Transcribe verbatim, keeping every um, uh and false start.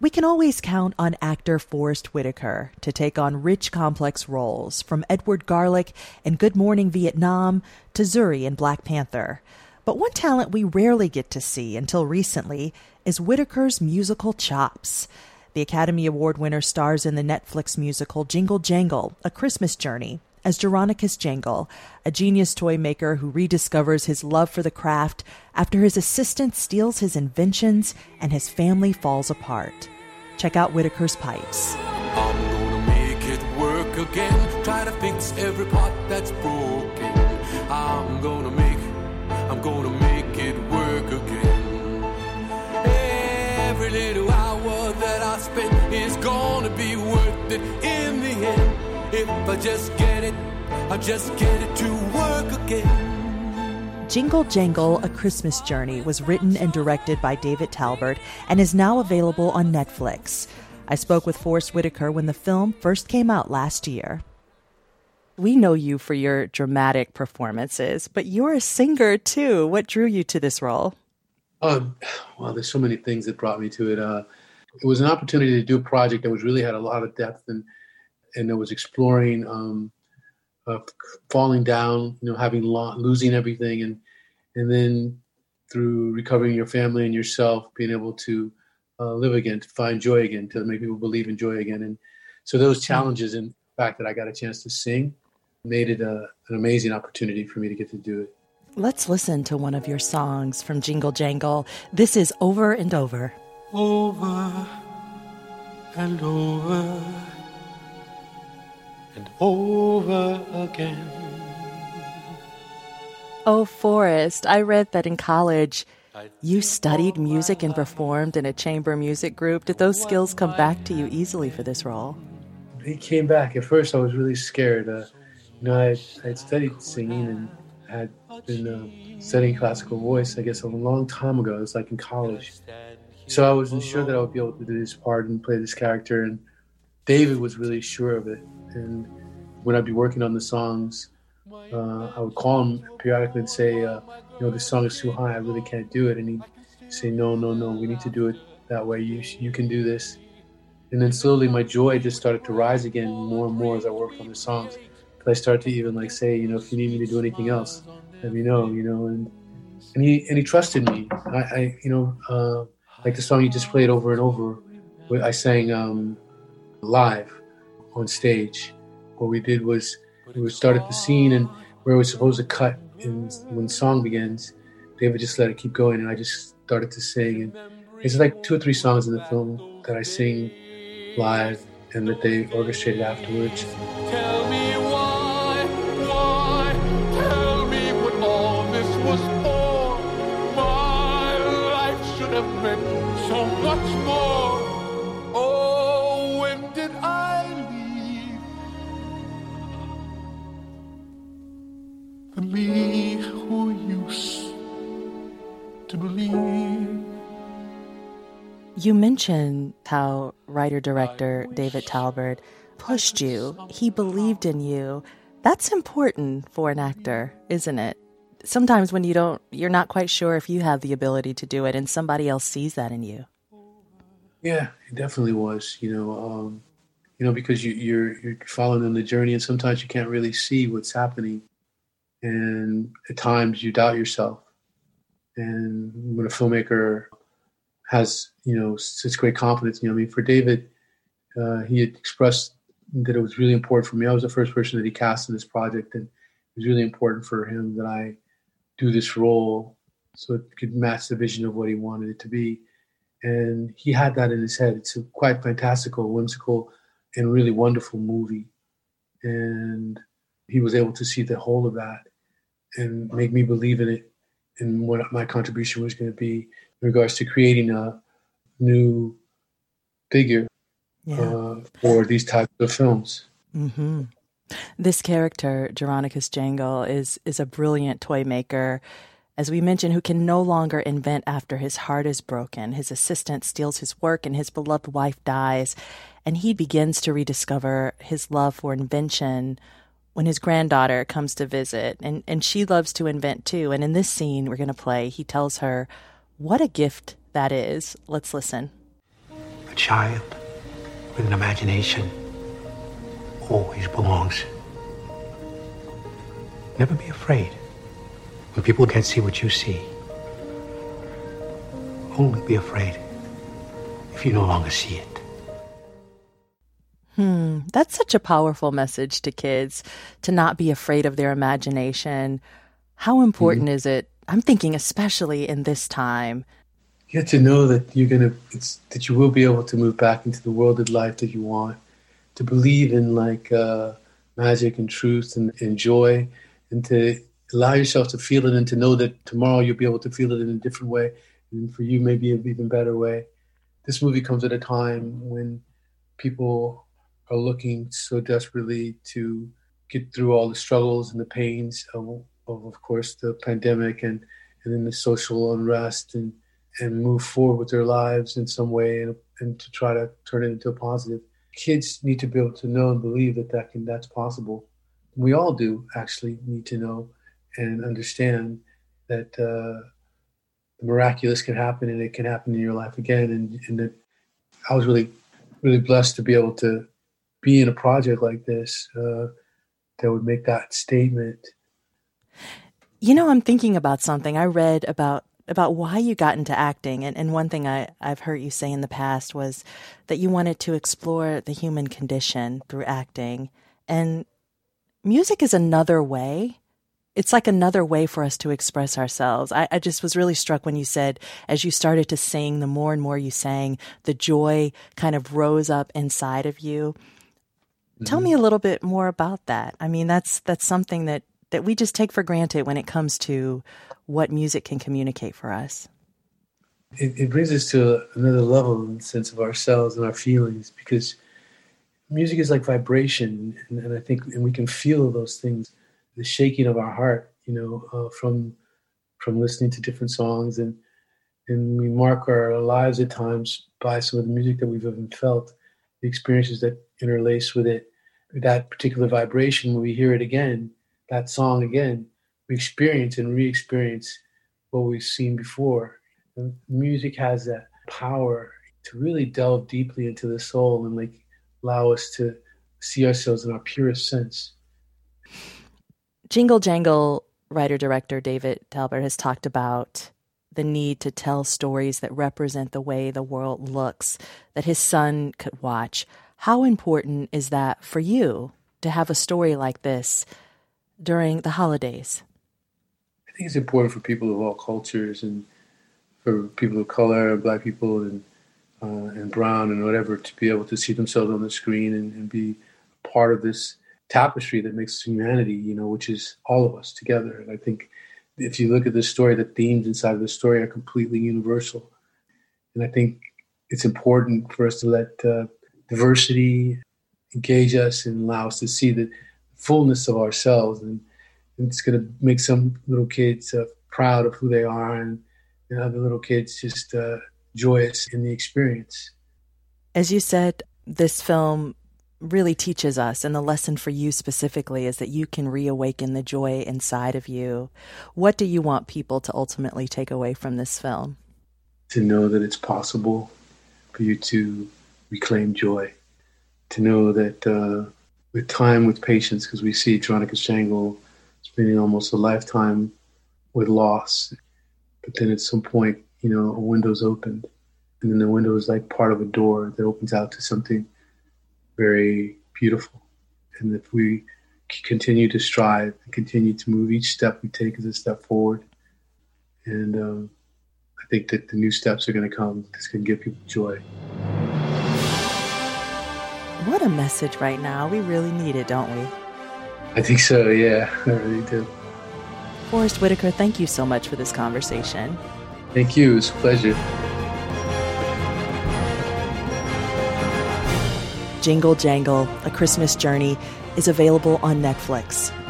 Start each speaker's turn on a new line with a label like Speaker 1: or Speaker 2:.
Speaker 1: We can always count on actor Forest Whitaker to take on rich, complex roles, from Edward Garlick in Good Morning Vietnam to Zuri in Black Panther. But one talent we rarely get to see until recently is Whitaker's musical chops. The Academy Award winner stars in the Netflix musical Jingle Jangle, A Christmas Journey, as Jeronicus Jangle, a genius toy maker who rediscovers his love for the craft after his assistant steals his inventions and his family falls apart. Check out Whitaker's pipes.
Speaker 2: I'm gonna make it work again, try to fix every part that's broken. I'm gonna make, I'm gonna make it work again. Every little hour that I spend is gonna be worth it in the end. If I just get it, I just get it to work again.
Speaker 1: Jingle Jangle, A Christmas Journey was written and directed by David Talbert and is now available on Netflix. I spoke with Forest Whitaker when the film first came out last year. We know you for your dramatic performances, but you're a singer too. What drew you to this role?
Speaker 3: Um, well, there's so many things that brought me to it. Uh, it was an opportunity to do a project that was really had a lot of depth and and it was exploring um, uh, falling down, you know, having lo- losing everything, and and then through recovering your family and yourself, being able to uh, live again, to find joy again, to make people believe in joy again. And so those challenges and the fact that I got a chance to sing made it a, an amazing opportunity for me to get to do it.
Speaker 1: Let's listen to one of your songs from Jingle Jangle. This is Over and Over.
Speaker 2: Over and over and over again.
Speaker 1: Oh, Forest, I read that in college you studied music and performed in a chamber music group. Did those skills come back to you easily for this role?
Speaker 3: They came back. At first, I was really scared. Uh, you know, I I had studied singing and had been uh, studying classical voice, I guess, a long time ago. It was like in college. So I wasn't sure that I would be able to do this part and play this character. And David was really sure of it. And when I'd be working on the songs, uh, I would call him periodically and say, uh, you know, this song is too high. I really can't do it. And he'd say, no, no, no, we need to do it that way. You you can do this. And then slowly my joy just started to rise again more and more as I worked on the songs. I started to even like say, you know, if you need me to do anything else, let me know, you know, and and he and he trusted me. I, I you know, uh, like the song you just played over and over, I sang um, live on stage. What we did was we started the scene and where we were supposed to cut, and when the song begins, David just let it keep going, and I just started to sing. And it's like two or three songs in the film that I sing live and that they orchestrated afterwards.
Speaker 2: Tell me why, why, tell me what all this was for. My life should have meant so much more. Oh, when did I leave the me who used to believe?
Speaker 1: You mentioned how writer-director David Talbert pushed you. He believed in you. That's important for an actor, isn't it? Sometimes when you don't, you're not quite sure if you have the ability to do it, and somebody else sees that in you.
Speaker 3: Yeah, it definitely was. You know, um, you know, because you, you're you're following on the journey, and sometimes you can't really see what's happening, and at times you doubt yourself. And when a filmmaker has, you know, such great confidence, you know, I mean, for David, uh, he had expressed that it was really important for me. I was the first person that he cast in this project, and it was really important for him that I do this role so it could match the vision of what he wanted it to be. And he had that in his head. It's a quite fantastical, whimsical, and really wonderful movie. And he was able to see the whole of that and make me believe in it and what my contribution was going to be in regards to creating a new figure yeah. uh, for these types of films.
Speaker 1: Mm-hmm. This character, Jeronicus Jangle, is is a brilliant toy maker, as we mentioned, who can no longer invent after his heart is broken. His assistant steals his work and his beloved wife dies, and he begins to rediscover his love for invention when his granddaughter comes to visit, and, and she loves to invent too. And in this scene we're going to play, he tells her what a gift that is. Let's listen.
Speaker 3: I
Speaker 4: child with an imagination always belongs. Never be afraid when people can't see what you see. Only be afraid if you no longer see it.
Speaker 1: Hmm, that's such a powerful message to kids, to not be afraid of their imagination. How important mm-hmm. is it? I'm thinking especially in this time.
Speaker 3: You have to know that you're gonna, it's, that you will be able to move back into the world of life that you want, to believe in like uh, magic and truth and, and joy, and to allow yourself to feel it and to know that tomorrow you'll be able to feel it in a different way, and for you maybe an even better way. This movie comes at a time when people are looking so desperately to get through all the struggles and the pains of, of, of course, the pandemic and, and then the social unrest, and, and move forward with their lives in some way, and, and to try to turn it into a positive. Kids need to be able to know and believe that, that can, that's possible. We all do actually need to know and understand that uh, the miraculous can happen, and it can happen in your life again. And, and that I was really, really blessed to be able to be in a project like this uh, that would make that statement.
Speaker 1: You know, I'm thinking about something I read about about why you got into acting. And, and one thing I, I've heard you say in the past was that you wanted to explore the human condition through acting. And music is another way. It's like another way for us to express ourselves. I, I just was really struck when you said, as you started to sing, the more and more you sang, the joy kind of rose up inside of you. Mm-hmm. Tell me a little bit more about that. I mean, that's that's something that, that we just take for granted when it comes to what music can communicate for us.
Speaker 3: It, it brings us to another level in the sense of ourselves and our feelings, because music is like vibration, and, and I think and we can feel those things, the shaking of our heart, you know, uh, from from listening to different songs, and and we mark our lives at times by some of the music that we've even felt, the experiences that interlace with it, that particular vibration. When we hear it again, that song again, we experience and re-experience what we've seen before. And music has that power to really delve deeply into the soul and like allow us to see ourselves in our purest sense.
Speaker 1: Jingle Jangle writer-director David Talbert has talked about the need to tell stories that represent the way the world looks, that his son could watch. How important is that for you to have a story like this during the holidays?
Speaker 3: I think it's important for people of all cultures, and for people of color, Black people, and uh, and brown, and whatever, to be able to see themselves on the screen and, and be part of this tapestry that makes humanity, you know, which is all of us together. And I think if you look at the story, the themes inside of the story are completely universal. And I think it's important for us to let uh, diversity engage us and allow us to see the fullness of ourselves. And, and it's going to make some little kids uh, proud of who they are, and, and other little kids just uh, joyous in the experience.
Speaker 1: As you said, this film really teaches us, and the lesson for you specifically is that you can reawaken the joy inside of you. What do you want people to ultimately take away from this film?
Speaker 3: To know that it's possible for you to reclaim joy. To know that uh, with time, with patience, because we see Jeronicus Jangle spending almost a lifetime with loss, but then at some point, you know, a window's opened, and then the window is like part of a door that opens out to something very beautiful. And if we continue to strive and continue to move, each step we take is a step forward. And um, I think that the new steps are going to come that's going to give people joy.
Speaker 1: What a message right now. We really need it, don't we?
Speaker 3: I think so, yeah. I really do.
Speaker 1: Forest Whitaker, thank you so much for this conversation.
Speaker 3: Thank you. It's a pleasure.
Speaker 1: Jingle Jangle, A Christmas Journey is available on Netflix.